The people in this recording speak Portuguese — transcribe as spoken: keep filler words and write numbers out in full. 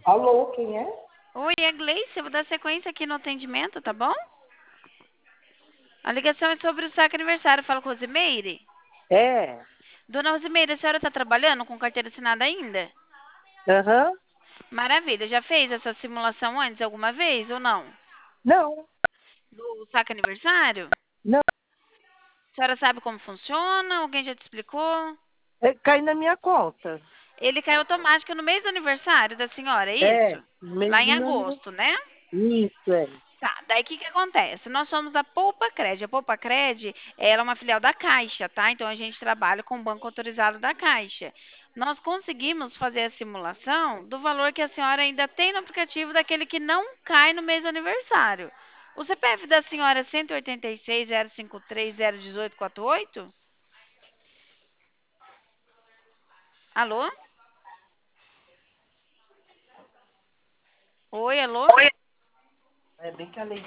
Alô, quem é? Oi, é Gleice. Eu vou dar sequência aqui no atendimento, tá bom? A ligação é sobre o saque aniversário. Fala com a Rosimeire. É. Dona Rosimeire, a senhora está trabalhando com carteira assinada ainda? Aham. Maravilha. Já fez essa simulação antes alguma vez ou não? Não, Do saque aniversário? não. A senhora sabe como funciona? Alguém já te explicou? É, cai na minha conta. Ele cai automático no mês do aniversário da senhora, é É, isso? Lá mês em do meu aniversário. agosto, né? Isso, é. Tá, daí o que que acontece? Nós somos a Poupa Cred. A Poupa Cred, ela é uma filial da Caixa, tá? Então a gente trabalha com o banco autorizado da Caixa. Nós conseguimos fazer a simulação do valor que a senhora ainda tem no aplicativo daquele que não cai no mês do aniversário. O C P F da senhora é cento e oitenta e seis, zero cinco três, zero um oito quatro oito? Alô? Oi, alô? É bem que a lei